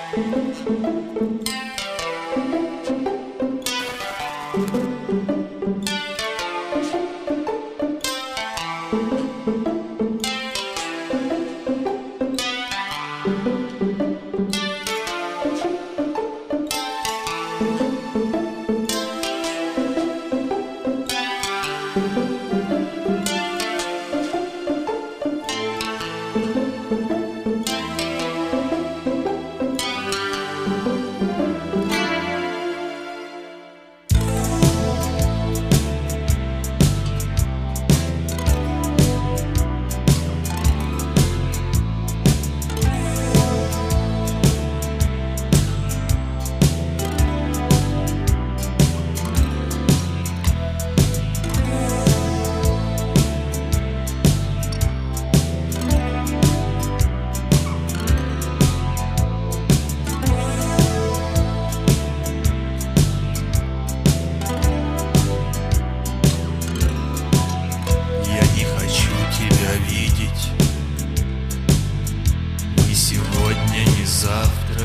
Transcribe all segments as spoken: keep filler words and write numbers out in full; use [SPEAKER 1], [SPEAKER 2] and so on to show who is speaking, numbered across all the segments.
[SPEAKER 1] Завтра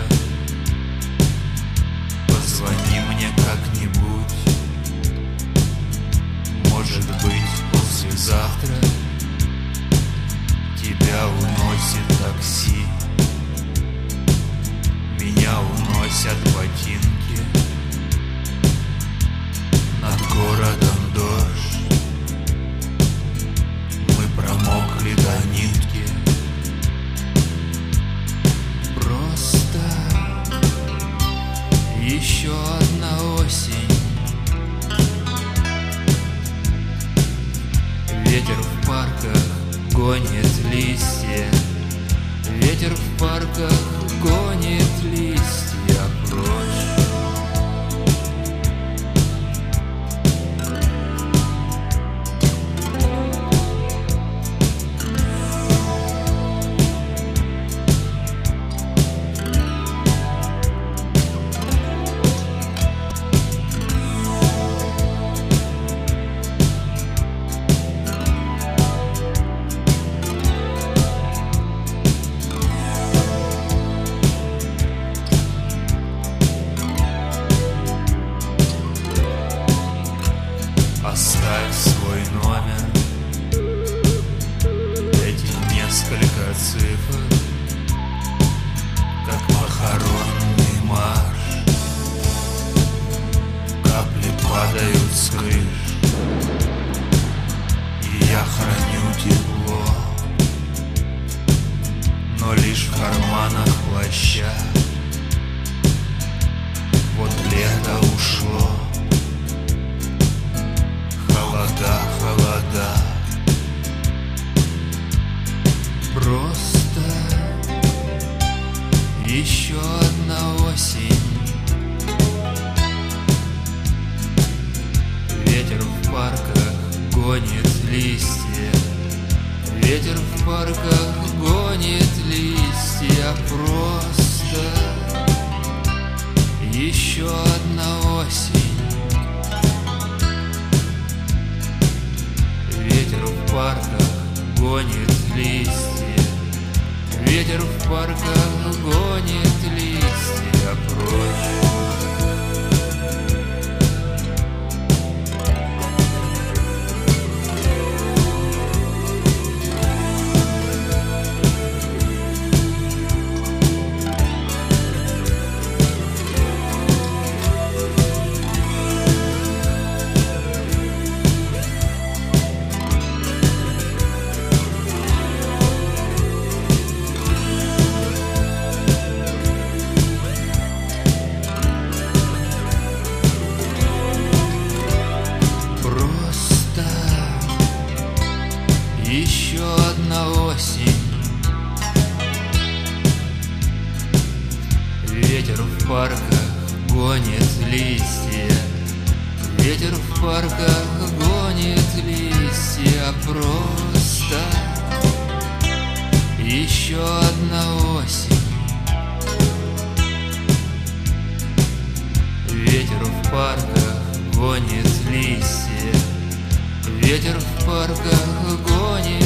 [SPEAKER 1] позвони мне как-нибудь. Может быть, послезавтра тебя уносит такси, меня уносят ботинки, над городом дождь, мы промокли до нитки. Еще одна осень, ветер в парках гонит листья, ветер в парках гонит листья прочь. Оставь свой номер, эти несколько цифр, как похоронный марш. Капли падают с крыш, и я храню тепло, но лишь в карманах плаща. Вот лето ушло, холода, холода. Просто еще одна осень, ветер в парках гонит листья, ветер в парках гонит листья. Просто еще одна осень, ветер в парках гонит листья, ветер в парках гонит листья прочь. Еще одна осень, ветер в парках гонит листья, ветер в парках гонит листья. Просто еще одна осень, ветер в парках гонит листья, ветер в парках гонит